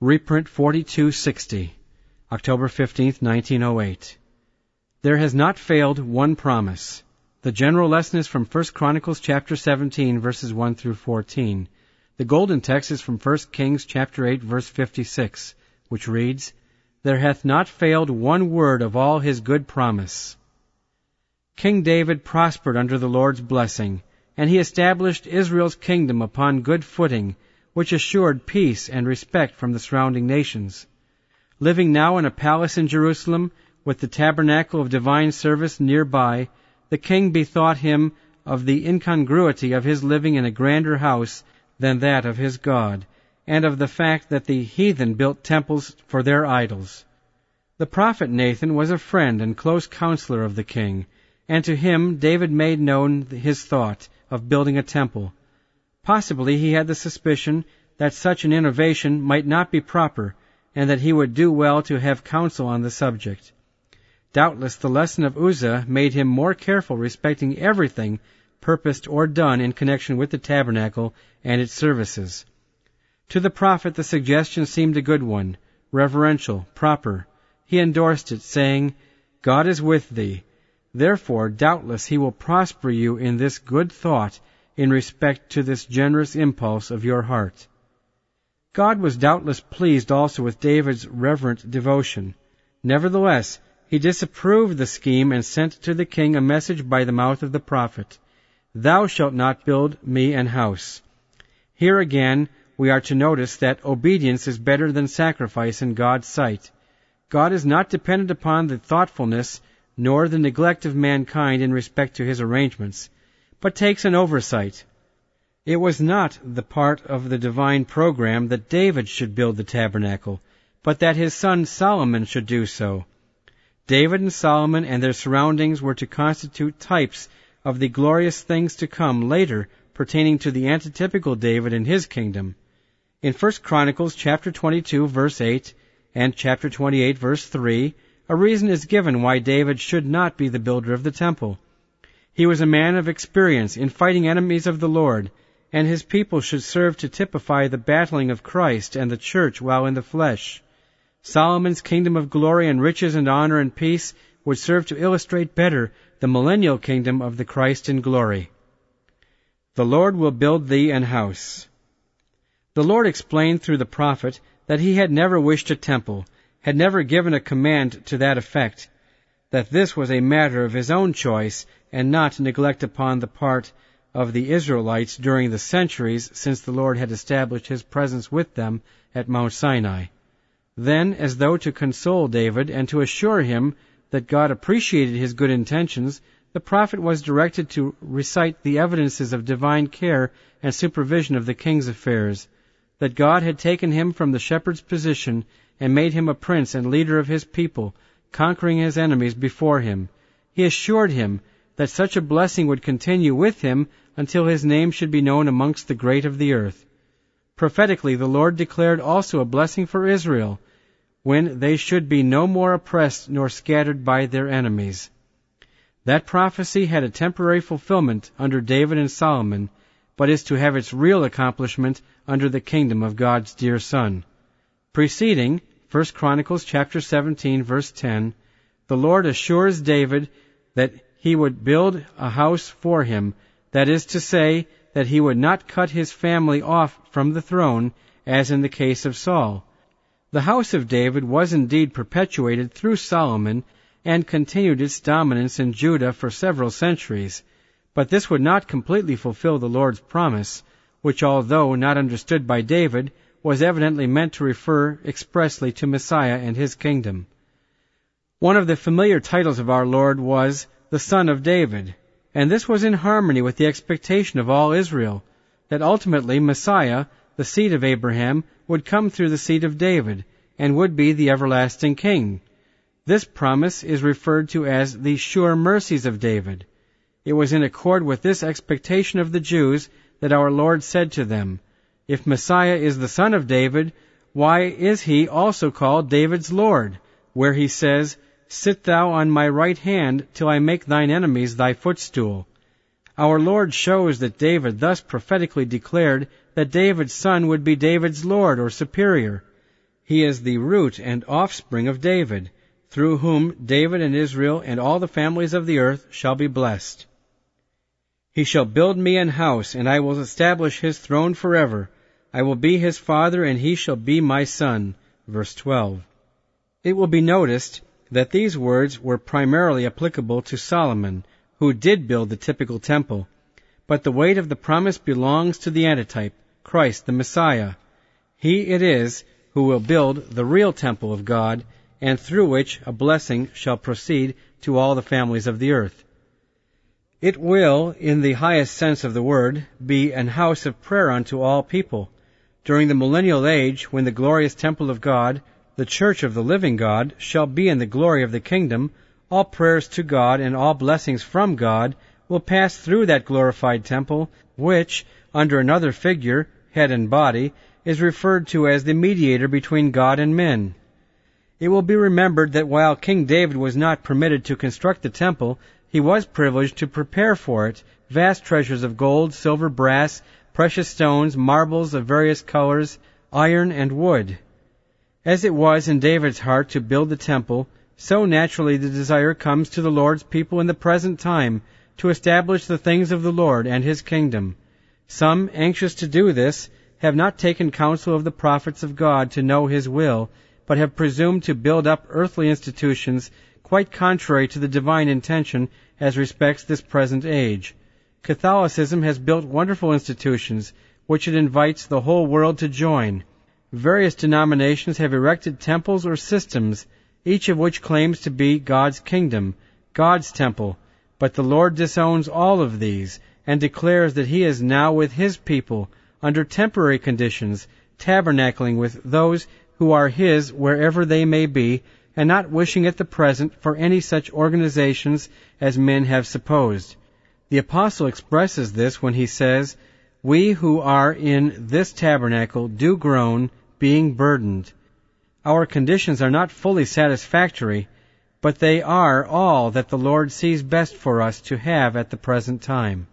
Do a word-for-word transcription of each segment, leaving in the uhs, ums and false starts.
Reprint forty-two sixty, October fifteenth, nineteen oh eight. There has not failed one promise. The general lesson is from First Chronicles chapter seventeen, verses one through fourteen. The golden text is from First Kings chapter eight, verse fifty-six, which reads, There hath not failed one word of all his good promise. King David prospered under the Lord's blessing, and he established Israel's kingdom upon good footing, which assured peace and respect from the surrounding nations. Living now in a palace in Jerusalem, with the tabernacle of divine service nearby, the king bethought him of the incongruity of his living in a grander house than that of his God, and of the fact that the heathen built temples for their idols. The prophet Nathan was a friend and close counselor of the king, and to him David made known his thought of building a temple. Possibly he had the suspicion that such an innovation might not be proper, and that he would do well to have counsel on the subject. Doubtless the lesson of Uzzah made him more careful respecting everything purposed or done in connection with the tabernacle and its services. To the prophet the suggestion seemed a good one, reverential, proper. He endorsed it, saying, God is with thee. Therefore, doubtless he will prosper you in this good thought in respect to this generous impulse of your heart. God was doubtless pleased also with David's reverent devotion. Nevertheless, he disapproved the scheme and sent to the king a message by the mouth of the prophet, Thou shalt not build me an house. Here again we are to notice that obedience is better than sacrifice in God's sight. God is not dependent upon the thoughtfulness nor the neglect of mankind in respect to his arrangements, but takes an oversight. It was not the part of the divine program that David should build the tabernacle, but that his son Solomon should do so. David and Solomon and their surroundings were to constitute types of the glorious things to come later pertaining to the antitypical David and his kingdom. In First Chronicles chapter twenty-two, verse eight, and chapter twenty-eight, verse three, a reason is given why David should not be the builder of the temple. He was a man of experience in fighting enemies of the Lord, and his people should serve to typify the battling of Christ and the church while in the flesh. Solomon's kingdom of glory and riches and honor and peace would serve to illustrate better the millennial kingdom of the Christ in glory. The Lord will build thee an house. The Lord explained through the prophet that he had never wished a temple, had never given a command to that effect, that this was a matter of his own choice and not neglect upon the part of the Israelites during the centuries since the Lord had established his presence with them at Mount Sinai. Then, as though to console David and to assure him that God appreciated his good intentions, the prophet was directed to recite the evidences of divine care and supervision of the king's affairs, that God had taken him from the shepherd's position and made him a prince and leader of his people, conquering his enemies before him. He assured him that such a blessing would continue with him until his name should be known amongst the great of the earth. Prophetically, the Lord declared also a blessing for Israel, when they should be no more oppressed nor scattered by their enemies. That prophecy had a temporary fulfillment under David and Solomon, but is to have its real accomplishment under the kingdom of God's dear Son. Preceding, First Chronicles chapter seventeen, verse ten, the Lord assures David that he would build a house for him, that is to say, that he would not cut his family off from the throne, as in the case of Saul. The house of David was indeed perpetuated through Solomon and continued its dominance in Judah for several centuries, but this would not completely fulfill the Lord's promise, which, although not understood by David, was evidently meant to refer expressly to Messiah and his kingdom. One of the familiar titles of our Lord was the Son of David, and this was in harmony with the expectation of all Israel, that ultimately Messiah, the seed of Abraham, would come through the seed of David, and would be the everlasting king. This promise is referred to as the sure mercies of David. It was in accord with this expectation of the Jews that our Lord said to them, If Messiah is the son of David, why is he also called David's Lord, where he says, Sit thou on my right hand till I make thine enemies thy footstool? Our Lord shows that David thus prophetically declared that David's son would be David's Lord or superior. He is the root and offspring of David, through whom David and Israel and all the families of the earth shall be blessed. He shall build me an house, and I will establish his throne forever. I will be his father, and he shall be my son. Verse twelve. It will be noticed that these words were primarily applicable to Solomon, who did build the typical temple, but the weight of the promise belongs to the antitype, Christ the Messiah. He it is who will build the real temple of God, and through which a blessing shall proceed to all the families of the earth. It will, in the highest sense of the word, be an house of prayer unto all people. During the millennial age, when the glorious temple of God, the church of the living God, shall be in the glory of the kingdom, all prayers to God and all blessings from God will pass through that glorified temple, which, under another figure, head and body, is referred to as the mediator between God and men. It will be remembered that while King David was not permitted to construct the temple, he was privileged to prepare for it vast treasures of gold, silver, brass, precious stones, marbles of various colors, iron, and wood. As it was in David's heart to build the temple, so naturally the desire comes to the Lord's people in the present time to establish the things of the Lord and his kingdom. Some, anxious to do this, have not taken counsel of the prophets of God to know his will, but have presumed to build up earthly institutions quite contrary to the divine intention as respects this present age. Catholicism has built wonderful institutions, which it invites the whole world to join. Various denominations have erected temples or systems, each of which claims to be God's kingdom, God's temple, but the Lord disowns all of these, and declares that he is now with his people, under temporary conditions, tabernacling with those who are his wherever they may be, and not wishing at the present for any such organizations as men have supposed. The apostle expresses this when he says, "We who are in this tabernacle do groan, being burdened." Our conditions are not fully satisfactory, but they are all that the Lord sees best for us to have at the present time.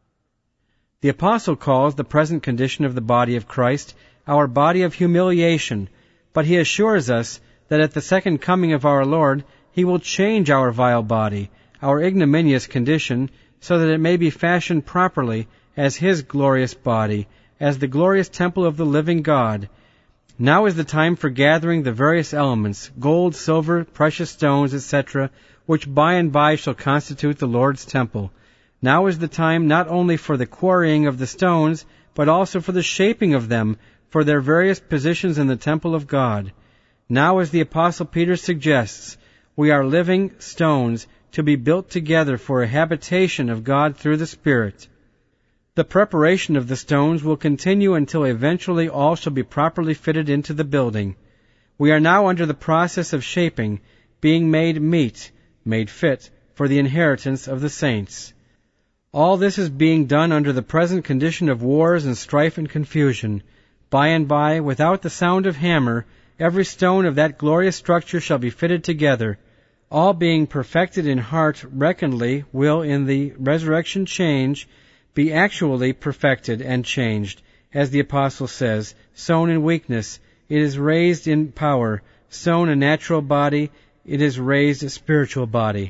The apostle calls the present condition of the body of Christ our body of humiliation, but he assures us that at the second coming of our Lord he will change our vile body, our ignominious condition, so that it may be fashioned properly as his glorious body, as the glorious temple of the living God. Now is the time for gathering the various elements, gold, silver, precious stones, et cetera, which by and by shall constitute the Lord's temple. Now is the time not only for the quarrying of the stones, but also for the shaping of them for their various positions in the temple of God. Now, as the Apostle Peter suggests, we are living stones to be built together for a habitation of God through the Spirit. The preparation of the stones will continue until eventually all shall be properly fitted into the building. We are now under the process of shaping, being made meet, made fit, for the inheritance of the saints. All this is being done under the present condition of wars and strife and confusion. By and by, without the sound of hammer, every stone of that glorious structure shall be fitted together. All being perfected in heart reckonedly will in the resurrection change be actually perfected and changed. As the apostle says, sown in weakness, it is raised in power. Sown a natural body, it is raised a spiritual body.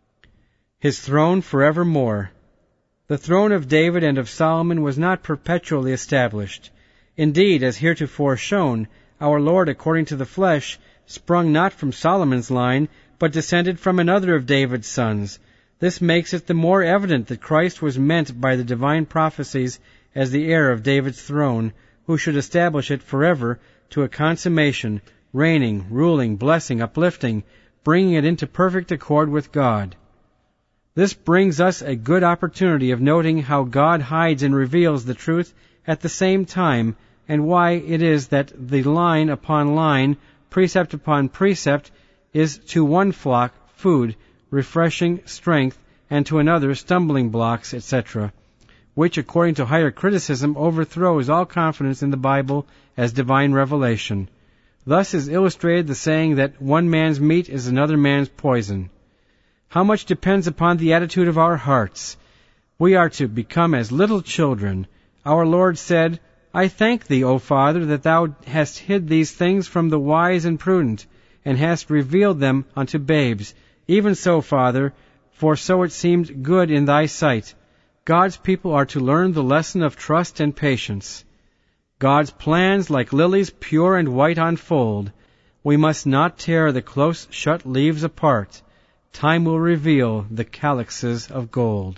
His throne forevermore. The throne of David and of Solomon was not perpetually established. Indeed, as heretofore shown, our Lord, according to the flesh, sprung not from Solomon's line, but descended from another of David's sons. This makes it the more evident that Christ was meant by the divine prophecies as the heir of David's throne, who should establish it forever to a consummation, reigning, ruling, blessing, uplifting, bringing it into perfect accord with God. This brings us a good opportunity of noting how God hides and reveals the truth at the same time, and why it is that the line upon line, precept upon precept, is to one flock food, refreshing, strength, and to another stumbling blocks, et cetera, which, according to higher criticism, overthrows all confidence in the Bible as divine revelation. Thus is illustrated the saying that one man's meat is another man's poison. How much depends upon the attitude of our hearts. We are to become as little children. Our Lord said, I thank thee, O Father, that thou hast hid these things from the wise and prudent, and hast revealed them unto babes. Even so, Father, for so it seemed good in thy sight. God's people are to learn the lesson of trust and patience. God's plans, like lilies pure and white, unfold. We must not tear the close-shut leaves apart. Time will reveal the calyxes of gold.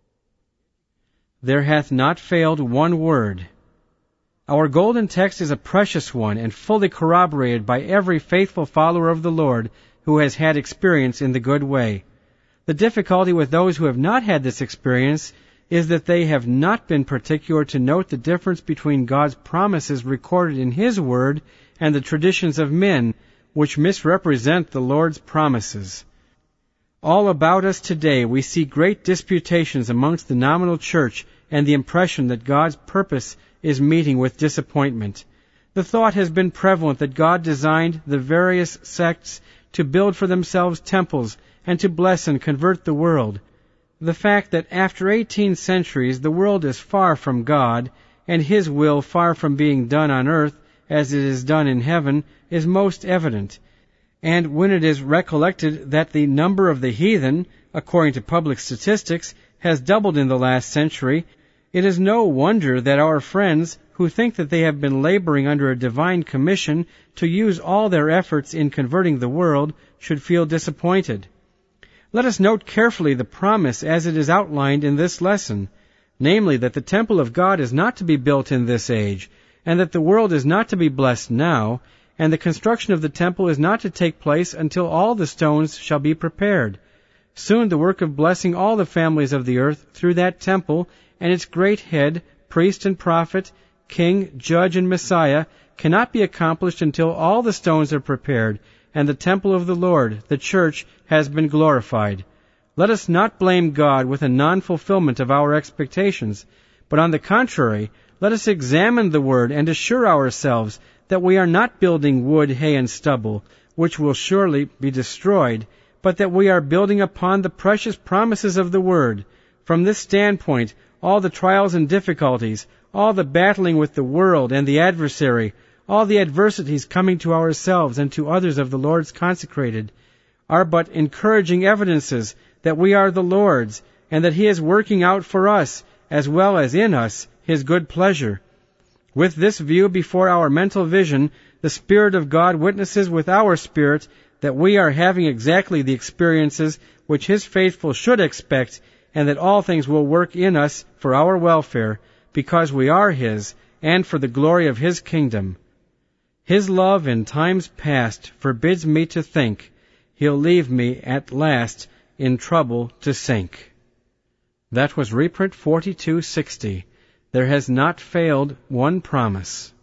There hath not failed one word. Our golden text is a precious one and fully corroborated by every faithful follower of the Lord who has had experience in the good way. The difficulty with those who have not had this experience is that they have not been particular to note the difference between God's promises recorded in His Word and the traditions of men, which misrepresent the Lord's promises. All about us today we see great disputations amongst the nominal church and the impression that God's purpose is meeting with disappointment. The thought has been prevalent that God designed the various sects to build for themselves temples and to bless and convert the world. The fact that after eighteen centuries the world is far from God and His will far from being done on earth as it is done in heaven is most evident. And when it is recollected that the number of the heathen, according to public statistics, has doubled in the last century, it is no wonder that our friends, who think that they have been laboring under a divine commission to use all their efforts in converting the world, should feel disappointed. Let us note carefully the promise as it is outlined in this lesson, namely that the temple of God is not to be built in this age, and that the world is not to be blessed now, and the construction of the temple is not to take place until all the stones shall be prepared. Soon the work of blessing all the families of the earth through that temple and its great head, priest and prophet, king, judge, and Messiah cannot be accomplished until all the stones are prepared and the temple of the Lord, the church, has been glorified. Let us not blame God with a non-fulfillment of our expectations, but on the contrary, let us examine the Word and assure ourselves that we are not building wood, hay, and stubble, which will surely be destroyed, but that we are building upon the precious promises of the Word. From this standpoint, all the trials and difficulties, all the battling with the world and the adversary, all the adversities coming to ourselves and to others of the Lord's consecrated, are but encouraging evidences that we are the Lord's, and that He is working out for us, as well as in us, His good pleasure. With this view before our mental vision, the Spirit of God witnesses with our spirit that we are having exactly the experiences which His faithful should expect, and that all things will work in us for our welfare, because we are His, and for the glory of His kingdom. His love in times past forbids me to think He'll leave me at last in trouble to sink. That was reprint forty-two sixty. There has not failed one promise.